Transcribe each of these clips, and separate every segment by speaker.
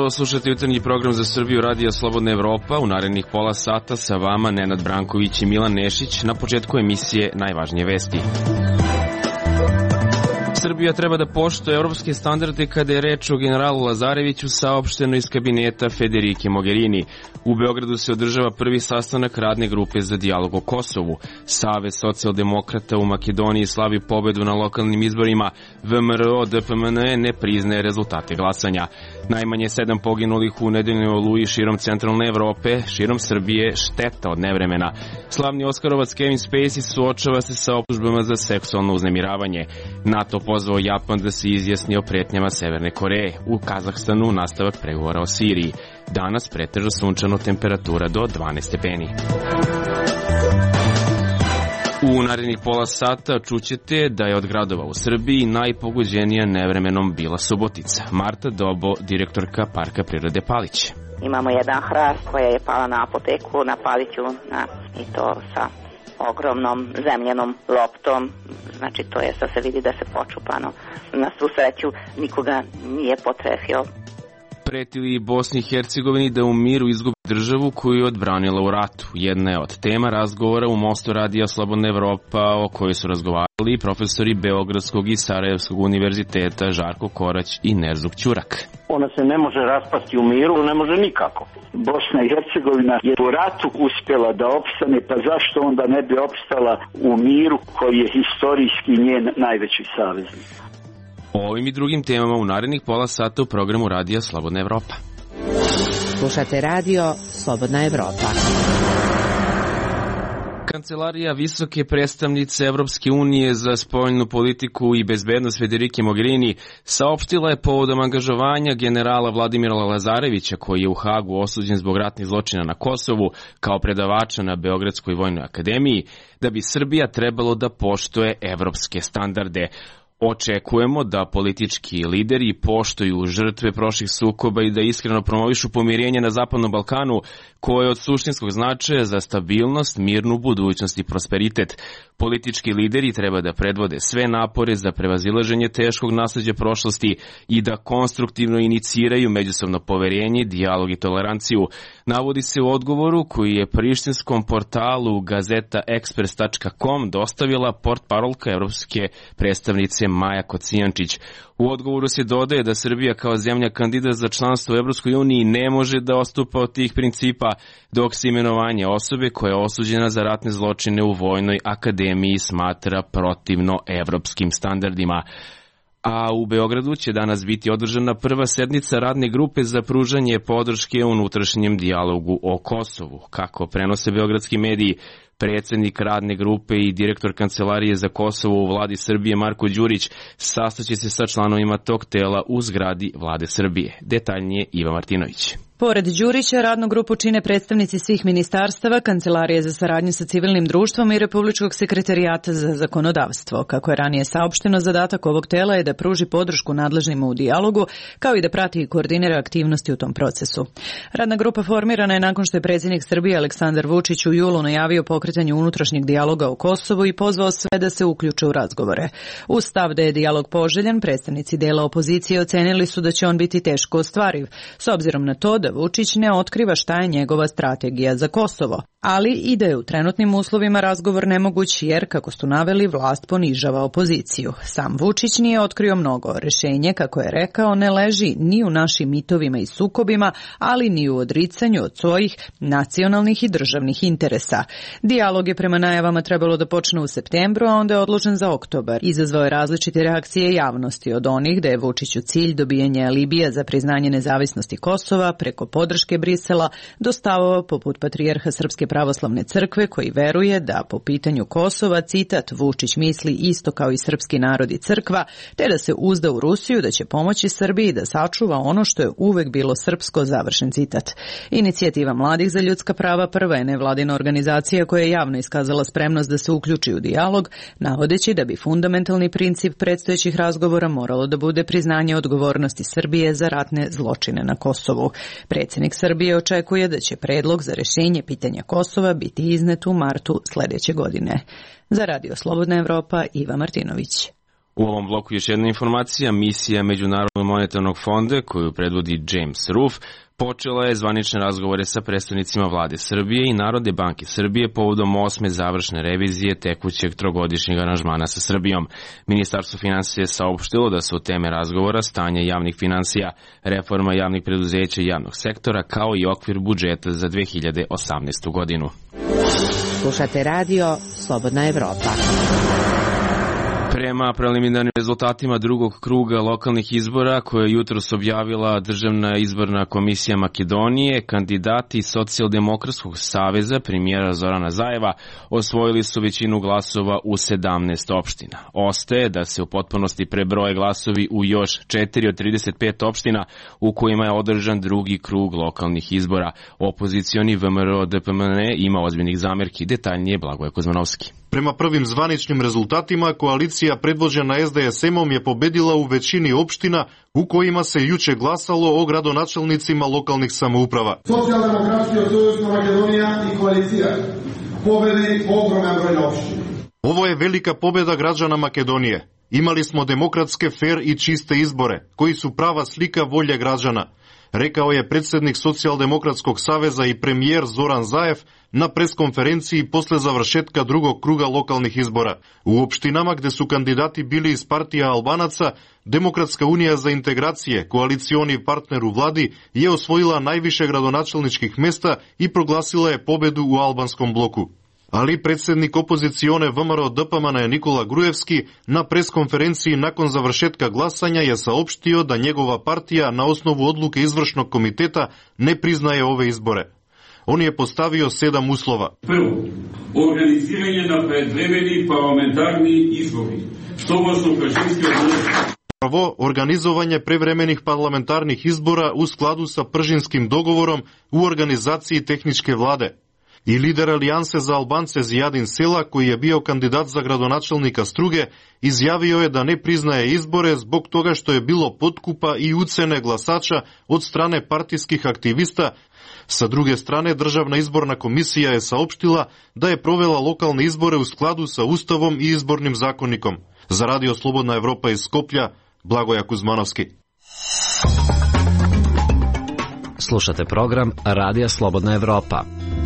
Speaker 1: jutro, slušate jutarnji program za Srbiju Radija Slobodna Evropa. U narednih pola sata sa vama Nenad Branković i Milan Nešić. Na početku emisije najvažnije vesti. Srbija treba da poštuje evropske standarde kada je reč o generalu Lazareviću, saopšteno iz kabineta Federike Mogherini. U Beogradu se održava prvi sastanak radne grupe za dijalog o Kosovu. Savez socijaldemokrata u Makedoniji slavi pobedu na lokalnim izborima. VMRO DPMNE ne priznaje rezultate glasanja. Najmanje 7 poginulih u nedeljnoj oluji širom centralne Evrope, širom Srbije šteta od nevremena. Slavni Oskarovac Kevin Spacey suočava se sa optužbama za seksualno uznemiravanje. NATO pozvao Japan da se izjasni o pretnjama Severne Koreje. U Kazahstanu nastavak pregovora o Siriji. Danas pretežno sunčano, temperatura do 12 stepeni. U narednih pola sata čućete da je od gradova u Srbiji najpogođenija nevremenom bila Subotica. Marta Dobo, direktorka Parka prirode Palić.
Speaker 2: Imamo jedan hrast koja je pala na apoteku, na Paliću, i to sa ogromnom zemljenom loptom. Znači to je, sad se vidi da se počupano. Na svu sreću nikoga nije potrefio.
Speaker 1: Pretili Bosni i Hercegovini da u miru izgubi državu koju je odbranila u ratu. Jedna je od tema razgovora u Mostu Radija Slobodna Evropa, o kojoj su razgovarali profesori Beogradskog i Sarajevskog univerziteta Žarko Korać i Nerzuk Ćurak.
Speaker 3: Ona se ne može raspasti u miru, ne može nikako. Bosna i Hercegovina je u ratu uspjela da opstane, pa zašto onda ne bi opstala u miru koji je historijski njen najveći saveznik?
Speaker 1: O ovim i drugim temama u narednih pola sata u programu Radija Slobodna Evropa.
Speaker 4: Slušate Radio Slobodna Evropa.
Speaker 1: Kancelarija visoke predstavnice Evropske unije za spoljnu politiku i bezbednost Federike Mogherini saopštila je povodom angažovanja generala Vladimira Lazarevića, koji je u Hagu osuđen zbog ratnih zločina na Kosovu kao predavača na Beogradskoj vojnoj akademiji, da bi Srbija trebalo da poštuje evropske standarde. Očekujemo da politički lideri poštuju žrtve prošlih sukoba i da iskreno promovišu pomirenje na Zapadnom Balkanu, koje je od suštinskog značaja za stabilnost, mirnu budućnost i prosperitet. Politički lideri treba da predvode sve napore za prevazilaženje teškog nasleđa prošlosti i da konstruktivno iniciraju međusobno poverenje, dijalog i toleranciju. Navodi se u odgovoru koji je prištinskom portalu gazetaexpress.com dostavila portparolka evropske predstavnice Maja Kocijančić. U odgovoru se dodaje da Srbija kao zemlja kandidat za članstvo u Evropskoj uniji ne može da odstupa od tih principa, dok se imenovanje osobe koja je osuđena za ratne zločine u vojnoj akademiji smatra protivno evropskim standardima. A u Beogradu će danas biti održana prva sednica radne grupe za pružanje podrške unutrašnjem dijalogu o Kosovu. Kako prenose beogradski mediji, predsednik radne grupe i direktor Kancelarije za Kosovo u vladi Srbije Marko Đurić sastaće se sa članovima tog tela u zgradi vlade Srbije. Detaljnije Iva Martinović.
Speaker 5: Pored Đurića, radnu grupu čine predstavnici svih ministarstava, Kancelarije za saradnju sa civilnim društvom i Republičkog sekretarijata za zakonodavstvo. Kako je ranije saopšteno, zadatak ovog tela je da pruži podršku nadležnima u dijalogu, kao i da prati i koordinira aktivnosti u tom procesu. Radna grupa formirana je nakon što je predsjednik Srbije Aleksandar Vučić u julu najavio pokretanje unutrašnjeg dijaloga u Kosovu i pozvao sve da se uključe u razgovore. Uz stav da je dijalog poželjan, predstavnici dela opozicije ocenili su da će on biti teško ostvariv, s obzirom na to da Vučić ne otkriva šta je njegova strategija za Kosovo, ali i da je u trenutnim uslovima razgovor nemoguć jer, kako su naveli, vlast ponižava opoziciju. Sam Vučić nije otkrio mnogo. Rešenje, kako je rekao, ne leži ni u našim mitovima i sukobima, ali ni u odricanju od svojih nacionalnih i državnih interesa. Dijalog je prema najavama trebalo da počne u septembru, a onda je odložen za oktobar. Izazvao je različite reakcije javnosti, od onih da je Vučiću cilj dobijanje alibija za priznanje nezavisnosti Kosova preko podrške Brisela do stavova poput patrijarha Srpske pravoslavne crkve koji veruje da po pitanju Kosova, citat, Vučić misli isto kao i srpski narod i crkva, te da se uzda u Rusiju da će pomoći Srbiji da sačuva ono što je uvek bilo srpsko, završen citat. Inicijativa mladih za ljudska prava prva je nevladina organizacija koja je javno iskazala spremnost da se uključi u dijalog, navodeći da bi fundamentalni princip predstojećih razgovora moralo da bude priznanje odgovornosti Srbije za ratne zločine na Kosovu. Predsjednik Srbije očekuje da će predlog za rešenje pitanja Kosova biti iznet u martu sledeće godine. Za Radio Slobodna Evropa, Iva Martinović.
Speaker 1: U ovom bloku još jedna informacija. Misija Međunarodnog monetarnog fonda, koju predvodi James Roof, počela je zvanične razgovore sa predstavnicima vlade Srbije i Narodne banke Srbije povodom 8. završne revizije tekućeg trogodišnjeg aranžmana sa Srbijom. Ministarstvo finansija je saopštilo da su teme razgovora stanje javnih finansija, reforma javnih preduzeća i javnog sektora, kao i okvir budžeta za 2018. godinu.
Speaker 4: Slušate radio Slobodna Evropa.
Speaker 1: Prema preliminarnim rezultatima drugog kruga lokalnih izbora koje je jutros objavila Državna izborna komisija Makedonije, kandidati Socijaldemokratskog saveza premijera Zorana Zajeva osvojili su većinu glasova u 17 opština. Ostaje da se u potpunosti prebroje glasovi u još 4 od 35 opština u kojima je održan drugi krug lokalnih izbora. Opozicioni VMRO-DPMN ima ozbiljnih zamerki. Detaljnije Blagoje Kuzmanovski.
Speaker 6: Prema prvim zvaničnim rezultatima, koalicija predvođena SDS-om je pobedila u većini opština u kojima se juče glasalo o gradonačelnicima lokalnih samouprava.
Speaker 7: Socijaldemokratski sojuz Makedonija i koalicija pobedi ogroman broj opština.
Speaker 6: Ovo je velika pobeda građana Makedonije. Imali smo demokratske, fer i čiste izbore, koji su prava slika volje građana, rekao je predsjednik Socijaldemokratskog saveza i premijer Zoran Zaev na preskonferenciji posle završetka drugog kruga lokalnih izbora. U opštinama gde su kandidati bili iz partija Albanaca, Demokratska unija za integracije, koalicioni partner u vladi, je osvojila najviše gradonačelničkih mesta i proglasila je pobedu u albanskom bloku. Ali predsjednik opozicione VMRO-DPMN Nikola Grujevski na preskonferenciji nakon završetka glasanja je saopštio da njegova partija na osnovu odluke izvršnog komiteta ne priznaje ove izbore. On je postavio 7 uslova.
Speaker 8: Prvo, organiziranje na predvremeni parlamentarni izbori, što možno kažinski odnosno.
Speaker 6: Prvo, organizovanje prevremenih parlamentarnih izbora u skladu sa Pržinskim dogovorom u organizaciji tehničke vlade. I lider Alijanse za Albance Zijadin Sela, koji je bio kandidat za gradonačelnika Struge, izjavio je da ne priznaje izbore zbog toga što je bilo potkupa i ucene glasača od strane partijskih aktivista. Sa druge strane, Državna izborna komisija je saopštila da je provela lokalne izbore u skladu sa Ustavom i izbornim zakonikom. Za Radio Slobodna Evropa iz Skoplja, Blagoja Kuzmanovski.
Speaker 9: Slušate program Radija Slobodna Evropa.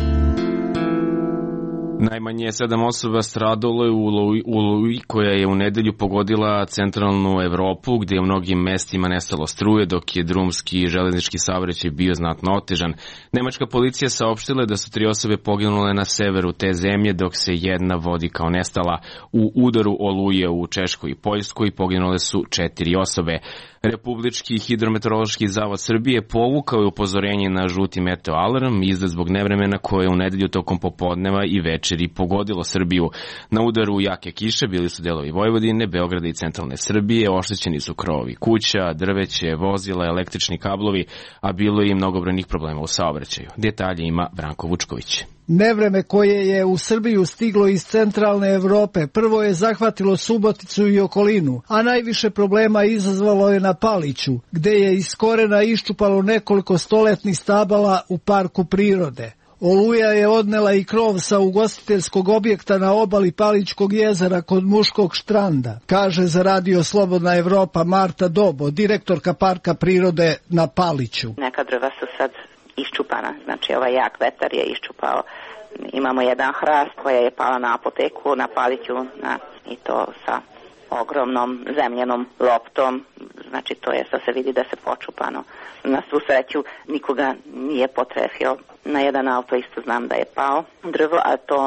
Speaker 1: Najmanje 7 osoba stradalo je u oluji koja je u nedelju pogodila centralnu Evropu, gde je u mnogim mestima nestalo struje, dok je drumski i železnički saobraćaj bio znatno otežan. Nemačka policija saopštila da su 3 osobe poginule na severu te zemlje, dok se jedna vodi kao nestala. U udaru oluje u Češkoj i Poljskoj poginule su 4 osobe. Republički hidrometeorološki zavod Srbije povukao je upozorenje na žuti meteo alarm izdat zbog nevremena koje je u nedelju tokom popodneva i večeri pogodilo Srbiju. Na udaru jake kiše bili su delovi Vojvodine, Beograda i centralne Srbije, oštećeni su krovovi kuća, drveće, vozila, električni kablovi, a bilo je i mnogobrojnih problema u saobraćaju. Detalje ima Branko Vučković.
Speaker 10: Nevreme koje je u Srbiju stiglo iz centralne Evrope prvo je zahvatilo Suboticu i okolinu, a najviše problema izazvalo je na Paliću, gde je iz korena iščupalo nekoliko stoletnih stabala u parku prirode. Oluja je odnela i krov sa ugostiteljskog objekta na obali Palićkog jezera kod Muškog štranda, kaže za Radio Slobodna Evropa Marta Dobo, direktorka parka prirode na Paliću.
Speaker 2: Neka drva su sad iščupana, znači ovaj jak vetar je iščupao. Imamo jedan hrast koja je pala na apoteku, na Paliću, i to sa ogromnom zemljenom loptom, znači to je, sad se vidi da se počupano. Na svu sreću nikoga nije potrefio. Na jedan auto isto znam da je pao drvo, a to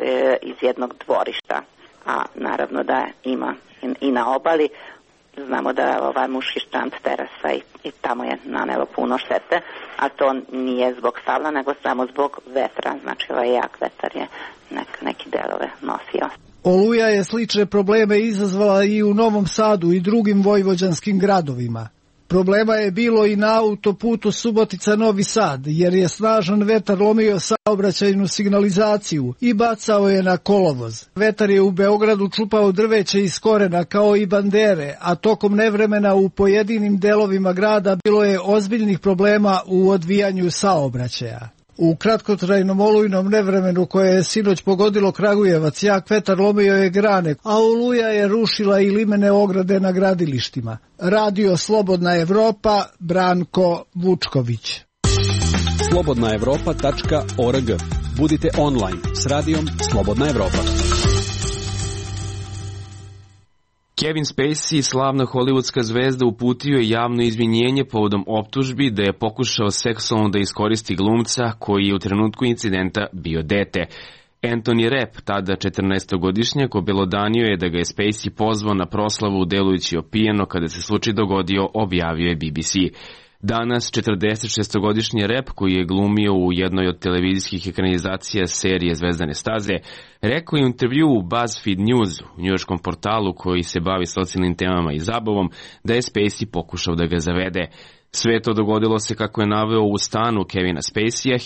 Speaker 2: iz jednog dvorišta, a naravno da ima i na obali. Znamo da je ovaj Muški štrand terasa i tamo je nanelo puno štete, a to nije zbog stabla, nego samo zbog vetra, znači ovaj jak vetar je neki delove nosio.
Speaker 10: Oluja je slične probleme izazvala i u Novom Sadu i drugim vojvođanskim gradovima. Problema je bilo i na autoputu Subotica-Novi Sad, jer je snažan vetar lomio saobraćajnu signalizaciju i bacao je na kolovoz. Vetar je u Beogradu čupao drveće iz korena kao i bandere, a tokom nevremena u pojedinim delovima grada bilo je ozbiljnih problema u odvijanju saobraćaja. U kratkotrajnom olujnom nevremenu koje je sinoć pogodilo Kragujevac, jak vetar lomio je grane, a oluja je rušila i limene ograde na gradilištima. Radio Slobodna Evropa, Branko Vučković.
Speaker 11: slobodnaevropa.org. Budite online s radijom Slobodna Evropa.
Speaker 1: Kevin Spacey, slavna hollywoodska zvezda, uputio je javno izvinjenje povodom optužbi da je pokušao seksualno da iskoristi glumca koji je u trenutku incidenta bio dete. Anthony Rapp, tada 14-godišnjak, obelodanio je da ga je Spacey pozvao na proslavu delujući opijeno kada se slučaj dogodio, objavio je BBC. Danas 46-godišnji Rapp, koji je glumio u jednoj od televizijskih ekranizacija serije Zvezdane staze, rekao je u intervju u BuzzFeed News, u njujorškom portalu koji se bavi socijalnim temama i zabavom, da je Spacey pokušao da ga zavede. Sve to dogodilo se, kako je naveo, u stanu Kevina Spacey-a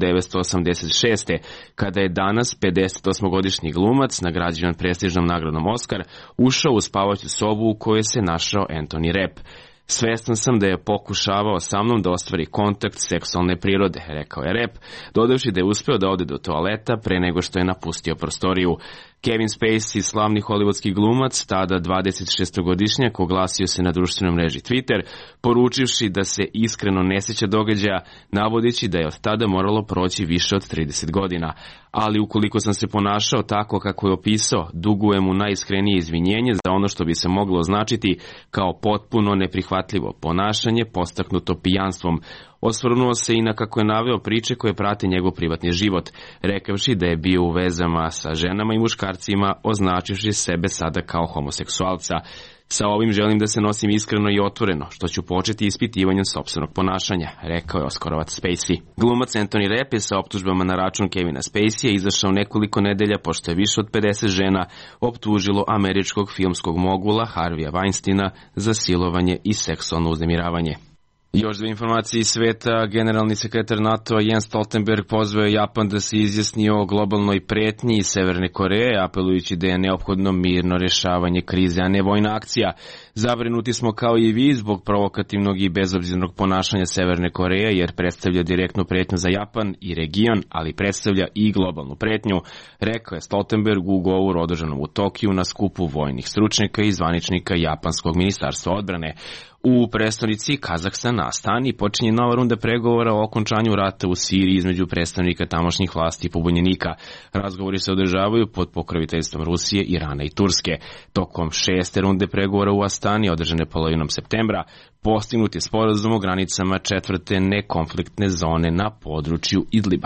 Speaker 1: 1986. kada je danas 58-godišnji glumac, nagrađen prestižnom nagradom Oscar, ušao u spavaću sobu u kojoj se našao Anthony Rapp. Svestan sam da je pokušavao sa mnom da ostvari kontakt seksualne prirode, rekao je Rapp, dodavši da je uspeo da ode do toaleta pre nego što je napustio prostoriju. Kevin Spacey, slavni hollywoodski glumac, tada 26-godišnjak, oglasio se na društvenoj mreži Twitter, poručivši da se iskreno ne seća događaja, navodeći da je od tada moralo proći više od 30 godina. Ali ukoliko sam se ponašao tako kako je opisao, dugujem mu najiskrenije izvinjenje za ono što bi se moglo označiti kao potpuno neprihvatljivo ponašanje postaknuto pijanstvom. Osvrnuo se i na, kako je naveo, priče koje prate njegov privatni život, rekavši da je bio u vezama sa ženama i muškarcima, označivši sebe sada kao homoseksualca. Sa ovim želim da se nosim iskreno i otvoreno, što ću početi ispitivanjem sopstvenog ponašanja, rekao je Oskarovac Spacey. Glumac Anthony Rapp je sa optužbama na račun Kevina Spacey izašao nekoliko nedelja pošto je više od 50 žena optužilo američkog filmskog mogula Harveya Weinsteina za silovanje i seksualno uznemiravanje. Još dve informacije iz sveta. Generalni sekretar NATO Jens Stoltenberg pozvao je Japan da se izjasni o globalnoj pretnji iz Severne Koreje, apelujući da je neophodno mirno rešavanje krize, a ne vojna akcija. Zabrinuti smo kao i vi zbog provokativnog i bezobzirnog ponašanja Severne Koreje, jer predstavlja direktnu pretnju za Japan i region, ali predstavlja i globalnu pretnju, rekao je Stoltenberg u govoru održanom u Tokiju na skupu vojnih stručnjaka i zvaničnika Japanskog ministarstva odbrane. U prestonici Kazahstana, Astani, počinje nova runda pregovora o okončanju rata u Siriji između predstavnika tamošnjih vlasti i pobunjenika. Razgovori se održavaju pod pokroviteljstvom Rusije, Irana i Turske. Tokom 6. runde pregovora u Astani, održane polovinom septembra, postignut je sporazum o granicama 4. nekonfliktne zone na području Idliba.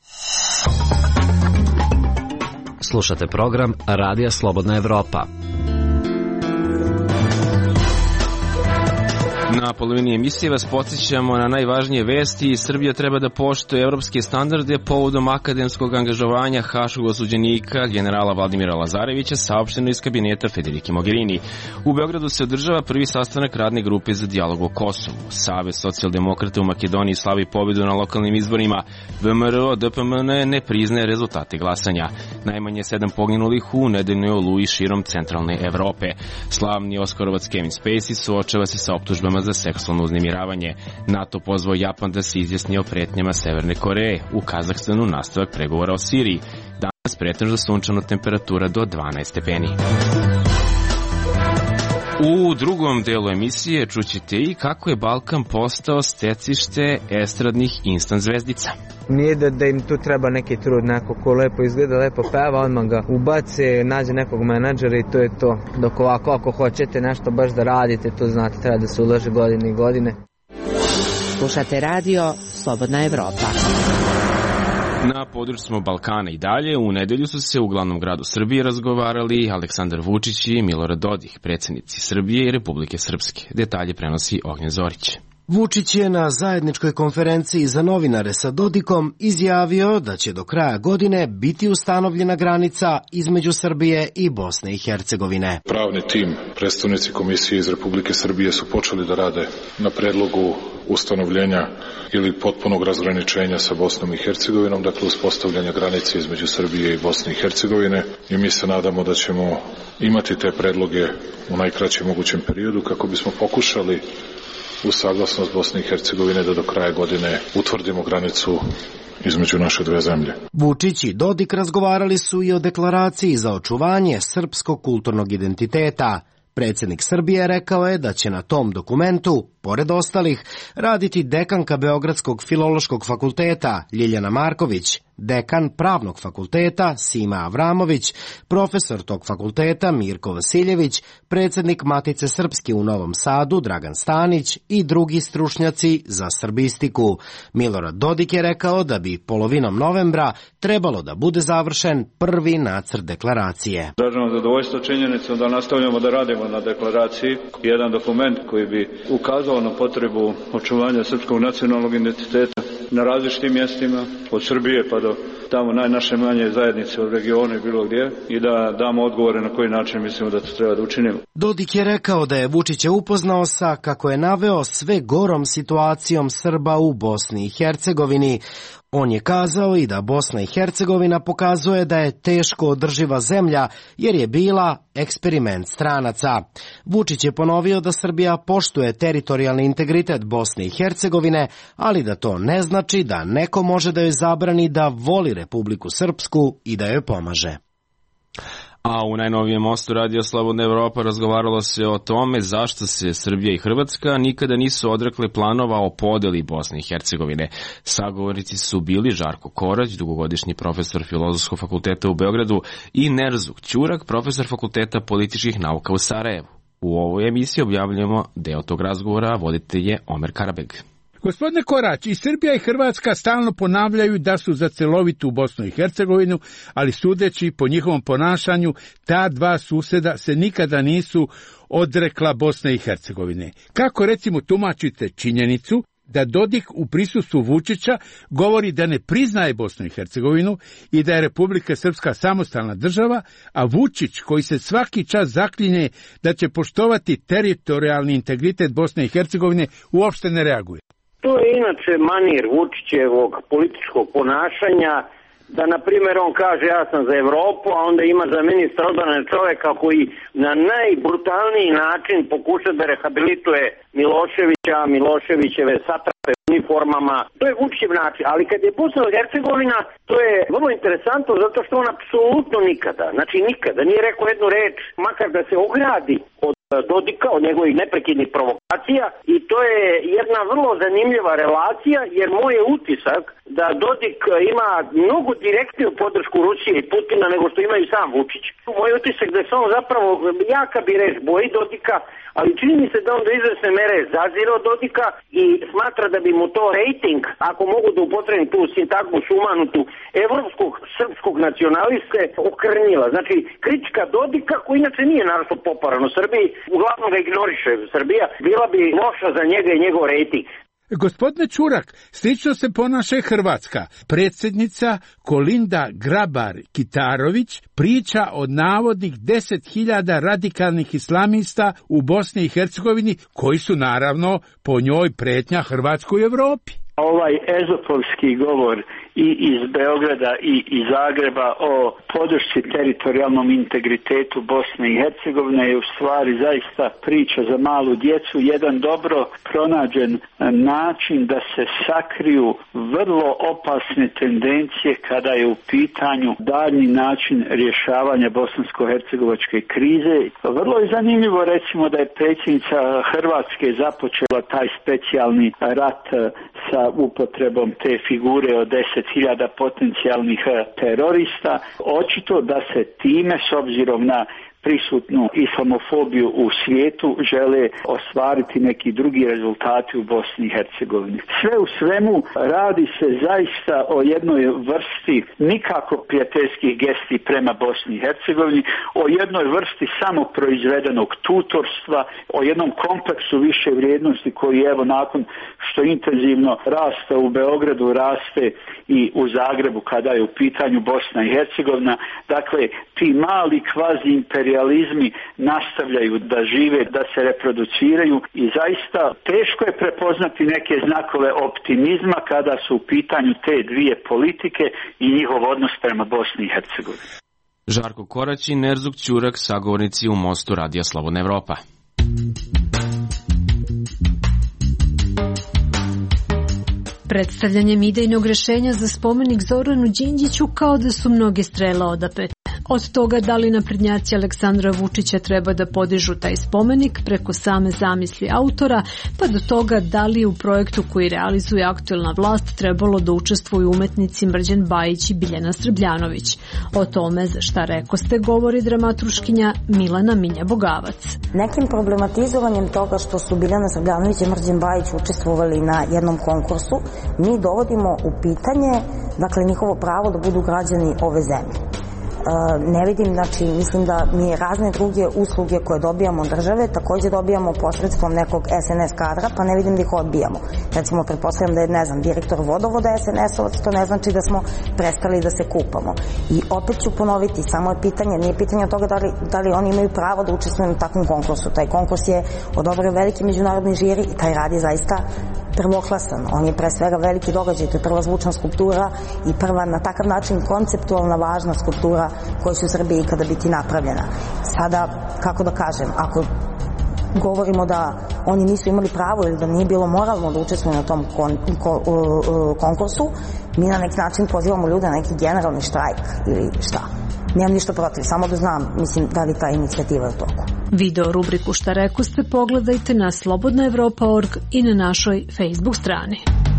Speaker 9: Slušate program Radija Slobodna Evropa.
Speaker 1: Na polovini emisije vas podsjećamo na najvažnije vesti. Srbija treba da poštuje evropske standarde povodom akademskog angažovanja haškog osuđenika generala Vladimira Lazarevića, saopšteno iz kabineta Federike Mogherini. U Beogradu se održava prvi sastanak radne grupe za dijalog o Kosovu. Savez socijaldemokrata u Makedoniji slavi pobedu na lokalnim izborima. VMRO DPMN ne priznaje rezultate glasanja. Najmanje 7 poginulih u nedeljnoj oluji širom centralne Evrope. Slavni Oskarovac Kevin Spacey suočava se sa optužbama za seksualno uznemiravanje. NATO pozvao Japan da se izjasni o pretnjama Severne Koreje. U Kazahstanu nastavak pregovora o Siriji. Danas pretežno sunčano, temperatura do 12 stepeni. U drugom delu emisije čućete i kako je Balkan postao stecište estradnih instant zvezdica.
Speaker 12: Nije da im tu treba neki trud, neko ko lepo izgleda, lepo peva, odmah ga ubace, nađe nekog menadžera i to je to. Dok ovako, ako hoćete nešto baš da radite, to znate, treba da se ulaže godine i godine.
Speaker 4: Slušate radio Slobodna Evropa.
Speaker 1: Na području smo Balkana i dalje. U nedelju su se u glavnom gradu Srbije razgovarali Aleksandar Vučić i Milorad Dodik, predsjednici Srbije i Republike Srpske. Detalje prenosi Ognjen Zorić.
Speaker 13: Vučić je na zajedničkoj konferenciji za novinare sa Dodikom izjavio da će do kraja godine biti ustanovljena granica između Srbije i Bosne i Hercegovine.
Speaker 14: Pravni tim, predstavnici Komisije iz Republike Srbije su počeli da rade na predlogu ustanovljenja ili potpunog razgraničenja sa Bosnom i Hercegovinom, dakle uspostavljanja granice između Srbije i Bosne i Hercegovine, i mi se nadamo da ćemo imati te predloge u najkraćem mogućem periodu kako bismo pokušali uz saglasnost Bosne i Hercegovine da do kraja godine utvrdimo granicu između naše dve zemlje.
Speaker 13: Vučić i Dodik razgovarali su i o deklaraciji za očuvanje srpskog kulturnog identiteta. Predsjednik Srbije rekao je da će na tom dokumentu, pored ostalih, raditi dekanka Beogradskog filološkog fakulteta Ljiljana Marković, dekan Pravnog fakulteta Sima Avramović, profesor tog fakulteta Mirko Vasiljević, predsjednik Matice Srpske u Novom Sadu Dragan Stanić i drugi stručnjaci za srbistiku. Milorad Dodik je rekao da bi polovinom novembra trebalo da bude završen prvi nacrt deklaracije.
Speaker 15: Izražavam zadovoljstvo činjenicom da nastavljamo da radimo na deklaraciji, jedan dokument koji bi ukazao na potrebu očuvanja srpskog nacionalnog identiteta na različitim mjestima, od Srbije pa do tamo najnaše manje zajednice u regionu i bilo gdje, i da damo odgovore na koji način mislimo da to treba da učinimo.
Speaker 13: Dodik je rekao da je Vučić upoznao sa, kako je naveo, sve gorom situacijom Srba u Bosni i Hercegovini. On je kazao i da Bosna i Hercegovina pokazuje da je teško održiva zemlja jer je bila eksperiment stranaca. Vučić je ponovio da Srbija poštuje teritorijalni integritet Bosne i Hercegovine, ali da to ne znači da neko može da joj zabrani da voli Republiku Srpsku i da joj pomaže.
Speaker 1: A u najnovijem mostu Radio Slobodna Evropa razgovaralo se o tome zašto se Srbija i Hrvatska nikada nisu odrekle planova o podeli Bosne i Hercegovine. Sagovornici su bili Žarko Korać, dugogodišnji profesor Filozofskog fakulteta u Beogradu, i Nerzuk Ćurak, profesor Fakulteta političkih nauka u Sarajevu. U ovoj emisiji objavljujemo deo tog razgovora, voditelj je Omer Karabeg.
Speaker 16: Gospodine Korać, i Srbija i Hrvatska stalno ponavljaju da su za celovitu Bosnu i Hercegovinu, ali sudeći po njihovom ponašanju, ta dva suseda se nikada nisu odrekla Bosne i Hercegovine. Kako recimo tumačite činjenicu da Dodik u prisustvu Vučića govori da ne priznaje Bosnu i Hercegovinu i da je Republika Srpska samostalna država, a Vučić, koji se svaki čas zaklinje da će poštovati teritorijalni integritet Bosne i Hercegovine, uopšte ne reaguje?
Speaker 17: To je inače manir Vučićevog političkog ponašanja, da na primjer on kaže ja sam za Evropu, a onda ima za ministra odbrane čovjeka koji na najbrutalniji način pokuša da rehabilituje Miloševića, Miloševićeve satrape uniformama. To je Vučićev način, ali kad je Bosna i Hercegovina, to je vrlo interesantno zato što on apsolutno nikada, znači nikada nije rekao jednu reč, makar da se ogradi od Dodika, od njegovih neprekidnih provokacija, i to je jedna vrlo zanimljiva relacija, jer moj je utisak da Dodik ima mnogo direktniju podršku Rusije i Putina nego što ima i sam Vučić. Moj utisak da se on zapravo, jaka bi reč, boji Dodika, ali čini mi se da on do izvesne mere zazira od Dodika i smatra da bi mu to rejting, ako mogu da upotrebim tu sintagmu sumanutu, evropskog srpskog nacionaliste, okrnjila. Znači, kritika Dodika, koji inače nije naravno popularan u Srbiji, uglavnom ga ignoriše Srbija, bila bi loša za njega i njegov rejting.
Speaker 16: Gospodine Ćurak, slično se ponaša i Hrvatska. Predsjednica Kolinda Grabar-Kitarović priča o navodnih 10.000 radikalnih islamista u Bosni i Hercegovini, koji su naravno po njoj pretnja Hrvatskoj i Evropi.
Speaker 3: Ovaj ezopovski govor i iz Beograda i iz Zagreba o podršci teritorijalnom integritetu Bosne i Hercegovine je u stvari zaista priča za malu djecu, jedan dobro pronađen način da se sakriju vrlo opasne tendencije kada je u pitanju daljnji način rješavanja bosansko-hercegovačke krize. Vrlo je zanimljivo recimo da je predsjednica Hrvatske započela taj specijalni rat sa upotrebom te figure od 10.000 potencijalnih terorista. Očito da se time, s obzirom na prisutnu islamofobiju u svijetu, žele ostvariti neki drugi rezultati u Bosni i Hercegovini. Sve u svemu radi se zaista o jednoj vrsti nikako prijateljskih gesti prema Bosni i Hercegovini, o jednoj vrsti samoproizvedenog tutorstva, o jednom kompleksu više vrijednosti koji evo nakon što intenzivno raste u Beogradu, raste i u Zagrebu kada je u pitanju Bosna i Hercegovina. Dakle, ti mali kvazi imperializmi nastavljaju da žive, da se reproduciraju i zaista teško je prepoznati neke znakove optimizma kada su u pitanju te dvije politike i njihov odnos prema Bosni i Hercegovini.
Speaker 1: Žarko Korać i Nerzuk Ćurak, sagovornici u mostu Radija Slobodna Evropa.
Speaker 18: predstavljanjem idejnog rešenja za spomenik Zoranu Đinđiću kao da su mnoge strele odapete. Od toga da li naprednjaci Aleksandra Vučića treba da podižu taj spomenik preko same zamisli autora, pa do toga da li u projektu koji realizuje aktuelna vlast trebalo da učestvuju umetnici Mrđan Bajić i Biljana Srbljanović. O tome za šta rekoste govori dramaturškinja Milana Minja-Bogavac.
Speaker 19: Nekim problematizovanjem toga što su Biljana Srbljanović i Mrđan Bajić učestvovali na jednom konkursu, mi dovodimo u pitanje, dakle, njihovo pravo da budu građani ove zemlje. Ne vidim, znači, mislim da mi razne druge usluge koje dobijamo od države takođe dobijamo posredstvom nekog SNS kadra, pa ne vidim da ih odbijamo. Recimo, pretpostavljam da je, ne znam, direktor vodovoda SNS-ovac, to ne znači da smo prestali da se kupamo. I opet ću ponoviti, samo je pitanje, nije pitanje od toga da li oni imaju pravo da učestvuju na takvom konkursu. Taj konkurs je odobrio veliki međunarodni žiri i taj rad je zaista prvoklasan. On je pre svega veliki događaj, to je prva zvučna skulptura i prva na takav način konceptualna važna skulptura koja će u Srbiji ikada biti napravljena. Sada, kako da kažem, ako govorimo da oni nisu imali pravo ili da nije bilo moralno da učestvuju na tom konkursu, mi na neki način pozivamo ljude na neki generalni štrajk ili šta. Nemam ništa protiv, samo da znam, mislim, da li ta inicijativa je u toku.
Speaker 18: Video rubriku Šta rekoste pogledajte na slobodnaevropa.org i na našoj Facebook strani.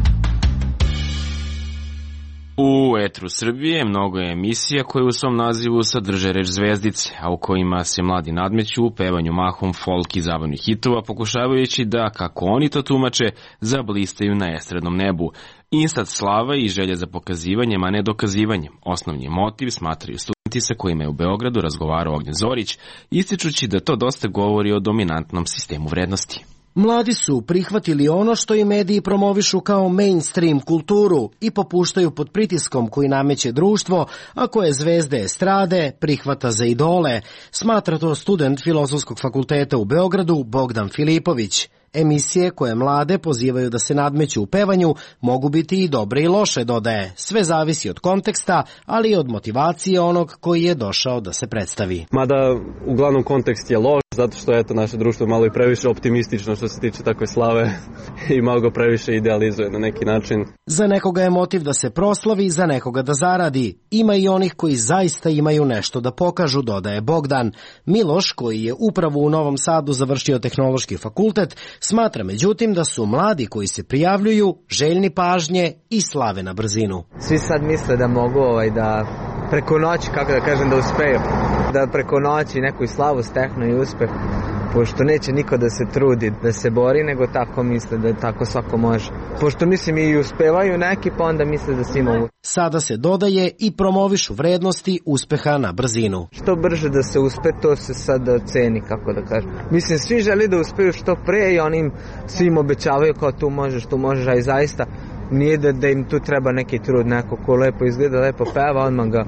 Speaker 1: U etru Srbije mnogo je emisija koje u svom nazivu sadrže reč zvezdice, a u kojima se mladi nadmeću u pevanju mahom folk i zabavnih hitova, pokušavajući da, kako oni to tumače, zablistaju na estradnom nebu. Instant slava i želja za pokazivanjem, a ne dokazivanjem. Osnovni motiv smatraju studenti sa kojima je u Beogradu razgovarao Ognjen Zorić, ističući da to dosta govori o dominantnom sistemu vrednosti.
Speaker 13: Mladi su prihvatili ono što i mediji promovišu kao mainstream kulturu i popuštaju pod pritiskom koji nameće društvo, a koje zvezde estrade prihvata za idole, smatra to student Filozofskog fakulteta u Beogradu Bogdan Filipović. Emisije koje mlade pozivaju da se nadmeću u pevanju mogu biti i dobre i loše, dodaje. Sve zavisi od konteksta, ali i od motivacije onog koji je došao da se predstavi.
Speaker 20: Mada uglavnom kontekst je loš, zato što je naše društvo malo i previše optimistično što se tiče takve slave i malo ga previše idealizuje na neki način.
Speaker 13: Za nekoga je motiv da se proslavi, za nekoga da zaradi. Ima i onih koji zaista imaju nešto da pokažu, dodaje Bogdan. Miloš, koji je upravo u Novom Sadu završio tehnološki fakultet, smatra međutim da su mladi koji se prijavljuju željni pažnje i slave na brzinu.
Speaker 12: Svi sad misle da mogu da preko noći, kako da kažem, da uspeju, da preko noći neku slavu steknu i uspeh, pošto neće niko da se trudi da se bori, nego tako misle da tako svako može. Pošto mislim i uspevaju neki, pa onda misle da svi mogu.
Speaker 13: Sada se dodaje i promovišu vrednosti uspeha na brzinu.
Speaker 12: Što brže da se uspe, to se sad ceni, kako da kažem. Mislim, svi želi da uspeju što pre i onim svim obećavaju kao tu možeš, a i zaista nije da im tu treba neki trud, neko ko lepo izgleda, lepo peva, odmah ga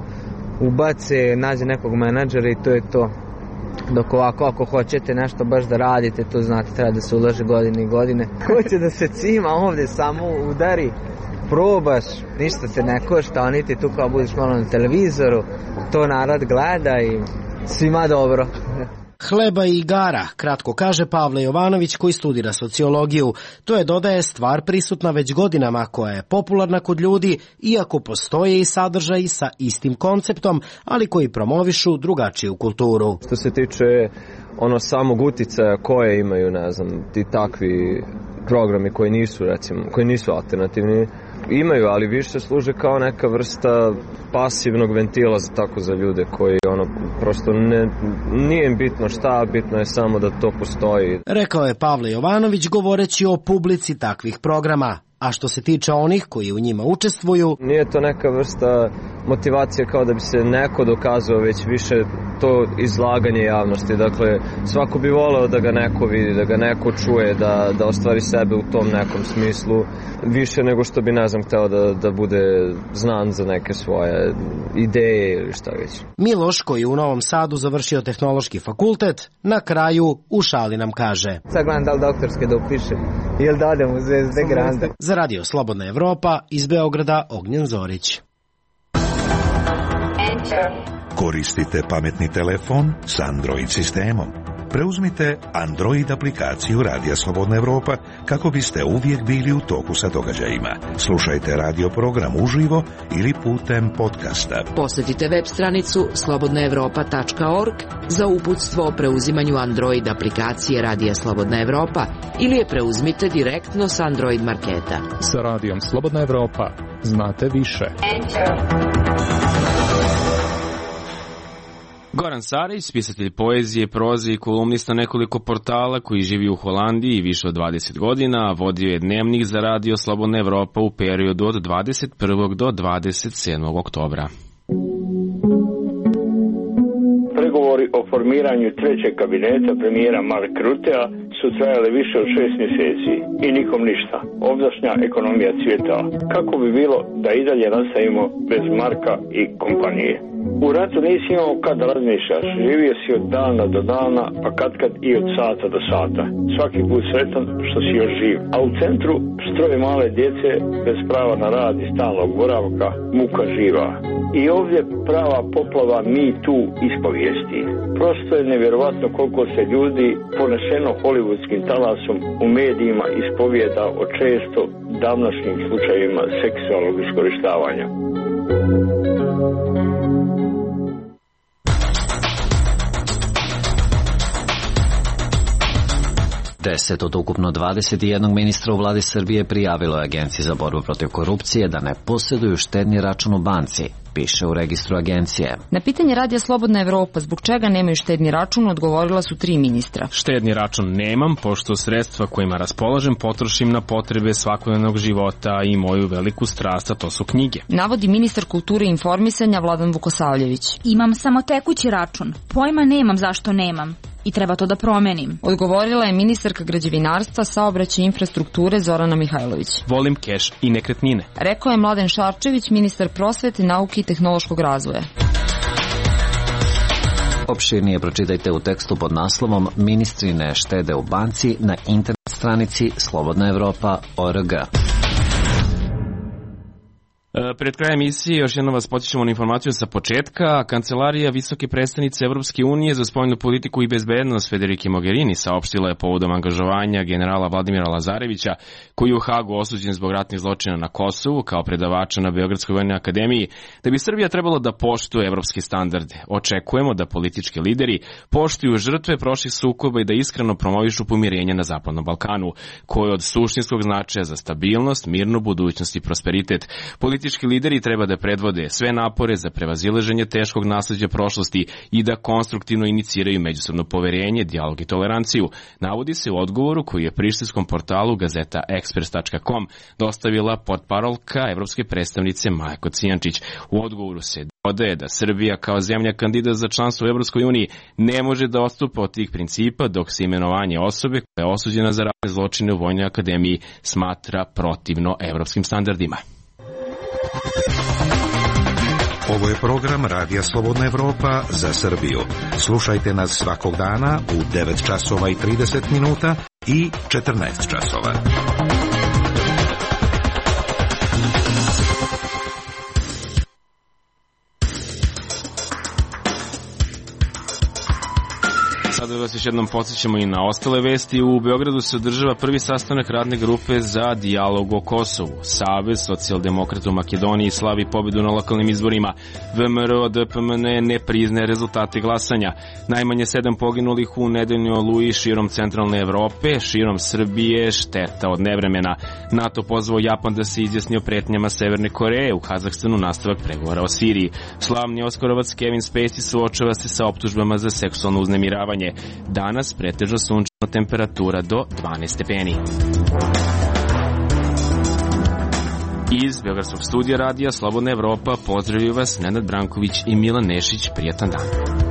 Speaker 12: ubace, nađe nekog menadžera i to je to. Dok ovako, ako hoćete nešto baš da radite, to znate, treba da se ulaže godine i godine. Hoće da se cima ovde, samo udari, probaš, ništa te ne košta, oni ti tu kao budiš malo na televizoru, to narod gleda i svima dobro.
Speaker 13: Hleba i igara, kratko kaže Pavle Jovanović koji studira sociologiju. To je, dodaje, stvar prisutna već godinama koja je popularna kod ljudi, iako postoje i sadržaji sa istim konceptom, ali koji promovišu drugačiju kulturu.
Speaker 20: Što se tiče samog uticaja koje imaju, ne znam, ti takvi programi koji nisu alternativni, imaju, ali više služe kao neka vrsta pasivnog ventila za ljude koji prosto nije im bitno šta, bitno je samo da to postoji.
Speaker 13: Rekao je Pavle Jovanović govoreći o publici takvih programa. A što se tiče onih koji u njima učestvuju,
Speaker 20: nije to neka vrsta motivacije kao da bi se neko dokazao, već više to izlaganje javnosti. Dakle, svako bi voleo da ga neko vidi, da ga neko čuje, da ostvari sebe u tom nekom smislu, više nego što bi, ne znam, hteo da bude znan za neke svoje ideje ili šta već.
Speaker 13: Miloš, koji je u Novom Sadu završio tehnološki fakultet, na kraju u šali nam kaže:
Speaker 12: sad gledam da li doktorske da upišem ili da odem u Zvezde Grande.
Speaker 13: Za Radio Slobodna Evropa, iz Beograda Ognjen Zorić.
Speaker 21: Koristite pametni telefon s Android sistemom. Preuzmite Android aplikaciju Radija Slobodna Evropa kako biste uvijek bili u toku sa događajima. Slušajte radio program uživo ili putem podcasta.
Speaker 4: Posjetite web stranicu slobodnaevropa.org za uputstvo o preuzimanju Android aplikacije Radija Slobodna Evropa ili je preuzmite direktno s Android marketa.
Speaker 22: Sa Radijom Slobodna Evropa znate više.
Speaker 1: Goran Sarić, pisatelj poezije, proze i kolumnista nekoliko portala koji živi u Holandiji više od 20 godina, vodio je dnevnik za Radio Slobodna Evropa u periodu od 21. do 27. oktobra.
Speaker 17: Pregovori o formiranju trećeg kabineta premijera Mark Rutea su trajale više od 6 mjeseci i nikom ništa. Ovdašnja ekonomija cvjeta. Kako bi bilo da i dalje nastavimo bez Marka i kompanije? U ratu nisi imao kad da razmišljaš, živio si od dana do dana, pa kad i od sata do sata. Svaki put sretan što si još živ. A u centru stroje male djece bez prava na rad i stalnog boravka, muka živa. I ovdje prava poplava mi tu ispovijesti. Prosto je nevjerovatno koliko se ljudi ponešeno hollywoodskim talasom u medijima ispovijeda o često davnašnjim slučajevima seksualnog iskorištavanja.
Speaker 9: 10 od ukupno 21 ministra u vladi Srbije prijavilo je Agenciji za borbu protiv korupcije da ne posjeduju štedni račun u banci, piše u registru agencije.
Speaker 23: Na pitanje Radija Slobodna Evropa zbog čega nemaju štedni račun odgovorila su 3 ministra.
Speaker 1: Štedni račun nemam, pošto sredstva kojima raspolažem potrošim na potrebe svakodnevnog života i moju veliku strast, a to su knjige.
Speaker 23: Navodi ministar kulture i informisanja Vladan Vukosavljević.
Speaker 24: Imam samo tekući račun, pojma nemam zašto nemam. I treba to da promenim.
Speaker 23: Odgovorila je ministarka građevinarstva, saobraćaja i infrastrukture Zorana Mihajlović.
Speaker 1: Volim keš i nekretnine.
Speaker 23: Rekao je Mladen Šarčević, ministar prosvete, nauke i tehnološkog razvoja.
Speaker 9: Opširnije pročitajte u tekstu pod naslovom Ministri ne štede u banci na internet stranici slobodnaevropa.org.
Speaker 1: Pred krajem emisije još jednom vas podsjećamo na informaciju sa početka. Kancelarija visoke predstavnice Evropske unije za spoljnu politiku i bezbednost Federike Mogherini saopštila je povodom angažovanja generala Vladimira Lazarevića, koji je u Hagu osuđen zbog ratnih zločina na Kosovu kao predavača na Beogradskoj vojnoj akademiji, da bi Srbija trebala da poštuje evropske standarde. Očekujemo da politički lideri poštuju žrtve prošlih sukoba i da iskreno promovišu pomirenje na Zapadnom Balkanu, koje je od suštinskog značaja za stabilnost, mirnu budućnost i prosperitet. Politički lideri treba da predvode sve napore za prevazilaženje teškog nasleđa prošlosti i da konstruktivno iniciraju međusobno poverenje, dijalog i toleranciju. Navodi se u odgovoru koji je prištinskom portalu gazeta express.com dostavila portparolka evropske predstavnice Maja Kocijančić. U odgovoru se dodaje da Srbija kao zemlja kandidat za članstvo u Evropskoj uniji ne može da odstupa od tih principa dok se imenovanje osobe koja je osuđena za ratne zločine u Vojnoj akademiji smatra protivno evropskim standardima.
Speaker 21: Ovo je program Radija Slobodna Evropa za Srbiju. Slušajte nas svakog dana u 9 časova i 30 minuta i 14 časova.
Speaker 1: Sada vas još jednom podsjećamo i na ostale vesti. U Beogradu se održava prvi sastanak radne grupe za dijalog o Kosovu. Savez socijaldemokrata u Makedoniji slavi pobedu na lokalnim izborima. VMRO DPMN ne priznaje rezultate glasanja. Najmanje 7 poginulih u nedeljnoj oluji širom centralne Evrope, širom Srbije, šteta od nevremena. NATO pozvao Japan da se izjasni o pretnjama Severne Koreje, u Kazahstanu nastavak pregovora o Siriji. Slavni Oskarovac Kevin Spacey suočava se sa optužbama za seksualno uznemiravanje. Danas pretežno sunčana temperatura do 12 stepeni. Iz Beogradskog studija radija Slobodna Evropa pozdravljaju vas Nenad Branković i Milan Nešić. Prijatan dan.